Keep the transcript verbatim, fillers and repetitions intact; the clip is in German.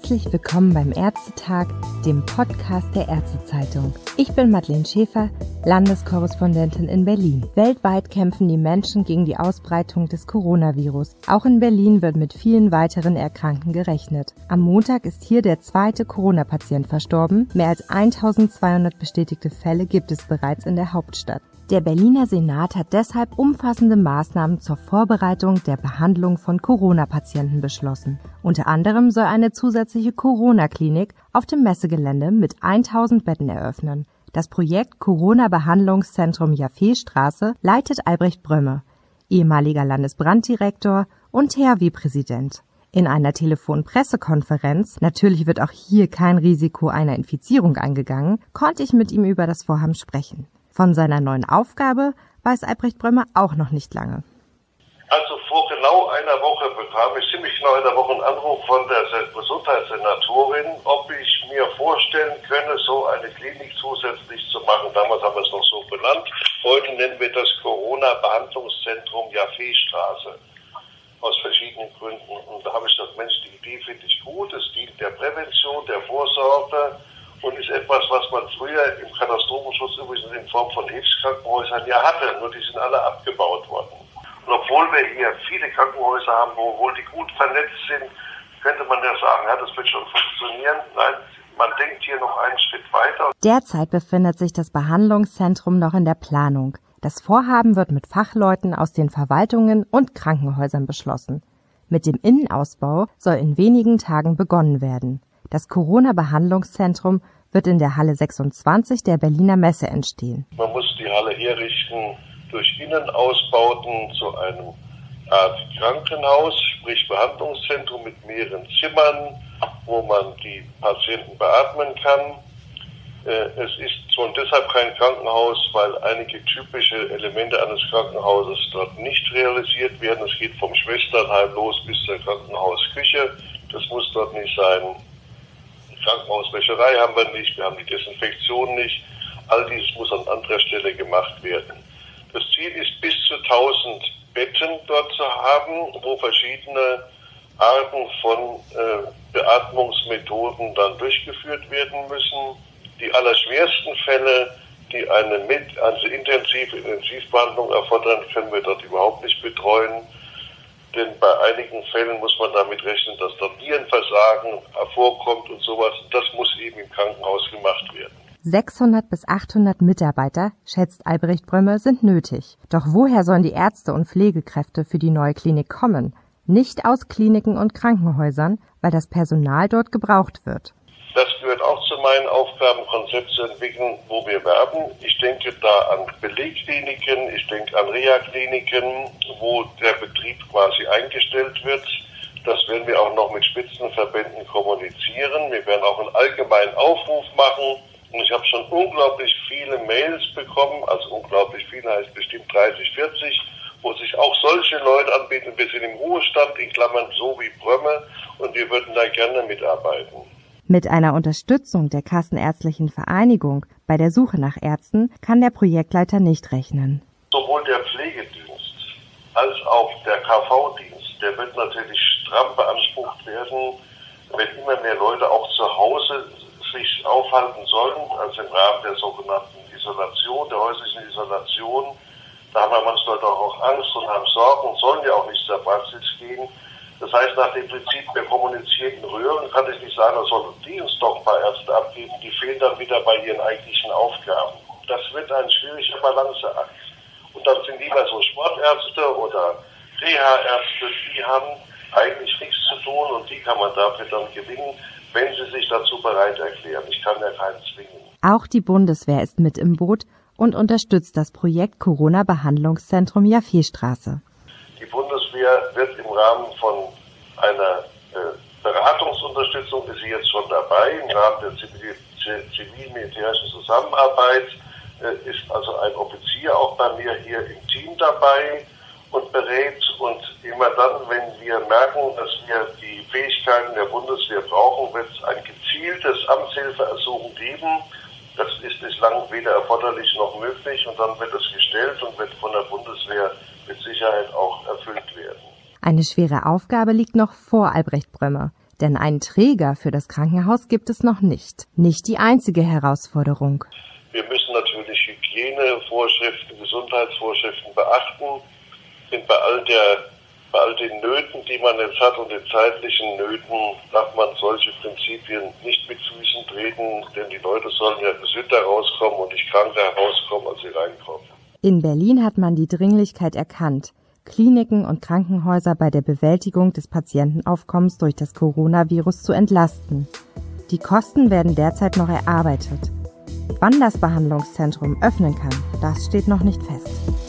Herzlich willkommen beim Ärztetag, dem Podcast der Ärztezeitung. Ich bin Madeleine Schäfer, Landeskorrespondentin in Berlin. Weltweit kämpfen die Menschen gegen die Ausbreitung des Coronavirus. Auch in Berlin wird mit vielen weiteren Erkrankten gerechnet. Am Montag ist hier der zweite Corona-Patient verstorben. Mehr als eintausendzweihundert bestätigte Fälle gibt es bereits in der Hauptstadt. Der Berliner Senat hat deshalb umfassende Maßnahmen zur Vorbereitung der Behandlung von Corona-Patienten beschlossen. Unter anderem soll eine zusätzliche Corona-Klinik auf dem Messegelände mit tausend Betten eröffnen. Das Projekt Corona-Behandlungszentrum Jaffeestraße leitet Albrecht Brömme, ehemaliger Landesbranddirektor und T H W-Präsident. In einer Telefonpressekonferenz, natürlich wird auch hier kein Risiko einer Infizierung eingegangen, konnte ich mit ihm über das Vorhaben sprechen. Von seiner neuen Aufgabe weiß Albrecht Brömme auch noch nicht lange. Also vor genau einer Woche bekam ich ziemlich genau in der Woche einen Anruf von der Gesundheitssenatorin, ob ich mir vorstellen könne, so eine Klinik zusätzlich zu machen. Damals haben wir es noch so benannt. Heute nennen wir das Corona-Behandlungszentrum Jaffeestraße. Aus verschiedenen Gründen. Und da habe ich gesagt, Mensch, die Idee finde ich gut. Es dient der Prävention, der Vorsorge. Und ist etwas, was man früher im Katastrophenschutz übrigens in Form von Hilfskrankenhäusern ja hatte, nur die sind alle abgebaut worden. Und obwohl wir hier viele Krankenhäuser haben, wo wohl die gut vernetzt sind, könnte man ja sagen, ja, das wird schon funktionieren. Nein, man denkt hier noch einen Schritt weiter. Derzeit befindet sich das Behandlungszentrum noch in der Planung. Das Vorhaben wird mit Fachleuten aus den Verwaltungen und Krankenhäusern beschlossen. Mit dem Innenausbau soll in wenigen Tagen begonnen werden. Das Corona-Behandlungszentrum wird in der Halle sechsundzwanzig der Berliner Messe entstehen. Man muss die Halle herrichten durch Innenausbauten zu einem Art Krankenhaus, sprich Behandlungszentrum mit mehreren Zimmern, wo man die Patienten beatmen kann. Es ist schon deshalb kein Krankenhaus, weil einige typische Elemente eines Krankenhauses dort nicht realisiert werden. Es geht vom Schwesternheim los bis zur Krankenhausküche. Das muss dort nicht sein. Krankenhauswäscherei haben wir nicht, wir haben die Desinfektion nicht. All dies muss an anderer Stelle gemacht werden. Das Ziel ist, bis zu tausend Betten dort zu haben, wo verschiedene Arten von äh, Beatmungsmethoden dann durchgeführt werden müssen. Die allerschwersten Fälle, die eine, mit, also intensive Intensivbehandlung erfordern, können wir dort überhaupt nicht betreuen. Denn bei einigen Fällen muss man damit rechnen, dass dort Nierenversagen hervorkommt und sowas. Das muss eben im Krankenhaus gemacht werden. sechshundert bis achthundert Mitarbeiter, schätzt Albrecht Brömme, sind nötig. Doch woher sollen die Ärzte und Pflegekräfte für die neue Klinik kommen? Nicht aus Kliniken und Krankenhäusern, weil das Personal dort gebraucht wird. Das gehört auch zu meinen Aufgaben, Konzept zu entwickeln, wo wir werben. Ich denke da an Belegkliniken, ich denke an Reha-Kliniken, wo der Betrieb quasi eingestellt wird. Das werden wir auch noch mit Spitzenverbänden kommunizieren. Wir werden auch einen allgemeinen Aufruf machen. Und ich habe schon unglaublich viele Mails bekommen, also unglaublich viele heißt bestimmt dreißig, vierzig, wo sich auch solche Leute anbieten. Wir sind im Ruhestand, in Klammern so wie Brömme, und wir würden da gerne mitarbeiten. Mit einer Unterstützung der Kassenärztlichen Vereinigung bei der Suche nach Ärzten kann der Projektleiter nicht rechnen. Sowohl der Pflegedienst als auch der K V-Dienst, der wird natürlich stramm beansprucht werden, wenn immer mehr Leute auch zu Hause sich aufhalten sollen, also im Rahmen der sogenannten Isolation, der häuslichen Isolation. Da haben ja manche Leute auch Angst und haben Sorgen und sollen ja auch nicht zur Praxis gehen. Das heißt, nach dem Prinzip der kommunizierten Röhren kann ich nicht sagen, da sollen die uns doch ein paar Ärzte abgeben, die fehlen dann wieder bei ihren eigentlichen Aufgaben. Das wird ein schwieriger Balanceakt. Und dann sind lieber so Sportärzte oder Reha-Ärzte, die haben eigentlich nichts zu tun und die kann man dafür dann gewinnen, wenn sie sich dazu bereit erklären. Ich kann ja keinen zwingen. Auch die Bundeswehr ist mit im Boot und unterstützt das Projekt Corona-Behandlungszentrum Jaffeestraße. Die Bundeswehr wird im Rahmen von einer äh, Beratungsunterstützung, ist sie jetzt schon dabei, im Rahmen der zivil, zivil-militärischen Zusammenarbeit, äh, ist also ein Offizier auch bei mir hier im Team dabei und berät. Und immer dann, wenn wir merken, dass wir die Fähigkeiten der Bundeswehr brauchen, wird es ein gezieltes Amtshilfeersuchen geben. Das ist bislang weder erforderlich noch möglich und dann wird es gestellt und wird von der Bundeswehr mit Sicherheit auch erfüllt werden. Eine schwere Aufgabe liegt noch vor Albrecht Brömme. Denn einen Träger für das Krankenhaus gibt es noch nicht. Nicht die einzige Herausforderung. Wir müssen natürlich Hygienevorschriften, Gesundheitsvorschriften beachten. Denn bei all der, bei all den Nöten, die man jetzt hat und den zeitlichen Nöten, darf man solche Prinzipien nicht mit Füßen treten, denn die Leute sollen ja gesünder rauskommen und nicht kranker herauskommen, als sie reinkommen. In Berlin hat man die Dringlichkeit erkannt, Kliniken und Krankenhäuser bei der Bewältigung des Patientenaufkommens durch das Coronavirus zu entlasten. Die Kosten werden derzeit noch erarbeitet. Wann das Behandlungszentrum öffnen kann, das steht noch nicht fest.